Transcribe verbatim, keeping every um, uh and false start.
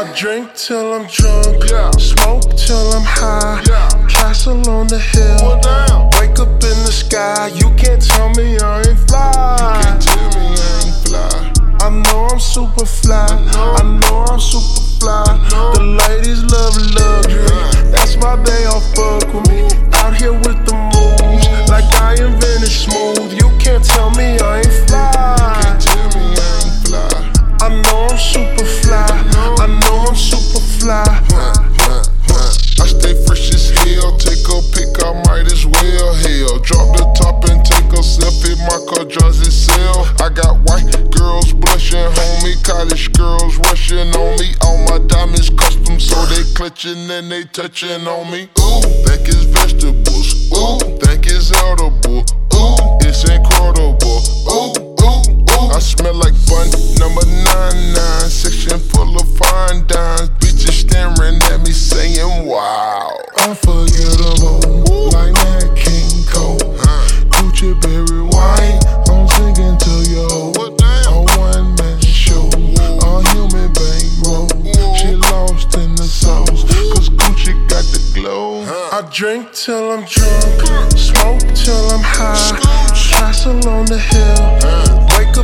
I drink till I'm drunk, Yeah. smoke till I'm high, Yeah. castle on the hill, Well, damn. wake up in the sky. You can't tell me I ain't fly. Can't tell me I ain't fly. I know I'm super fly. know. I know I'm super fly. know. The ladies love luxury. Yeah. That's why they all fuck with me. Out here with the moves, like I invented smooth. You can't tell me I ain't fly. Can't tell me I ain't fly. I know I'm super fly. I know I'm super fly. Huh, huh, huh. I stay fresh as hell. Take a pic, I might as well. Hell, drop the top and take a selfie. My car drives itself. I got white girls blushing, homie. College girls rushing on me. All my diamonds custom, so they clutching and they touching on me. Ooh, think it's vegetables. Ooh, think it's edible. Ooh, it's incredible. Ooh, ooh, ooh. I smell like bun number nine nine. Section full of fine dimes. Bitches staring at me saying, wow. Unforgettable, like Nat King Cole. Gucci berry white, I'm singing to you. What damn? A one man show, a human bankroll. She lost in the sauce, cause Gucci got the glow. I drink till I'm drunk, smoke till I'm high, castle on the hill, wake